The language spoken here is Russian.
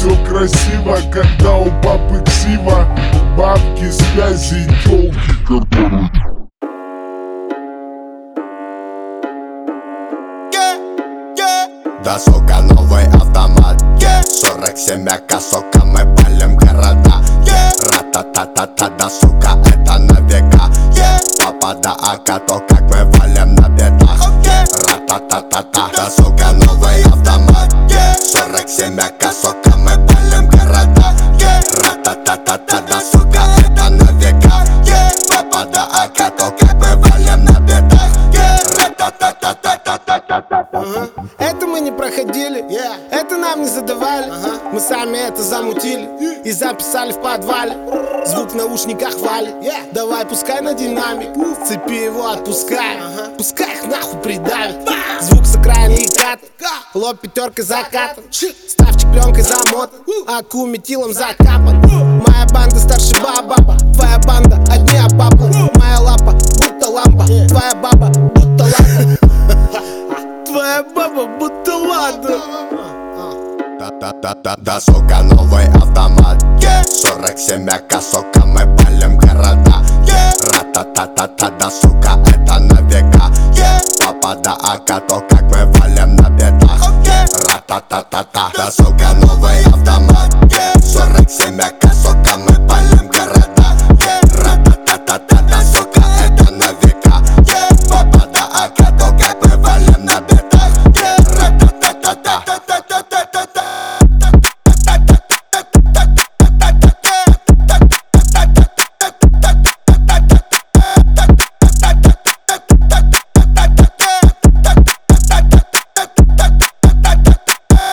все красиво, когда у папы ксива. Бабки, связи и тёлки, которые... Да, сука, новый автомат, 47 АК, сука, мы палим города. Ра-та-та-та-та, да, сука, это на века. Папа, да, АК, то как мы валим на бедах. Ра-та-та-та-та, да, сука, новый автомат, 47 АК, сука, мы палим города. Ра-та-та-та-та, да, сука, это на века. Папа, да, АК, то как мы валим на бедах. Это мы не проходили, это нам не задавали. Мы сами это замутили и записали в подвале. Звук в наушниках валит, давай пускай на динамик. С цепи его отпускай, пускай их нахуй придавит. Звук с окраины и кат, лоб пятеркой закатан, ставчик пленкой замотан, аку метилом закапан. Моя банда старше баба, твоя банда одни обапла. Моя лапа будто лампа, твоя баба будто лампа. Твоя баба будто ладно. Да, сука, новый автомат, 47 АК, сука, мы палим города. Ра-та-та-та-та, да, сука, это на века. Папа, да, АК, то как мы валим на бедах. Ра-та-та-та-та, да, сука, новый автомат, 47 АК, сука, мы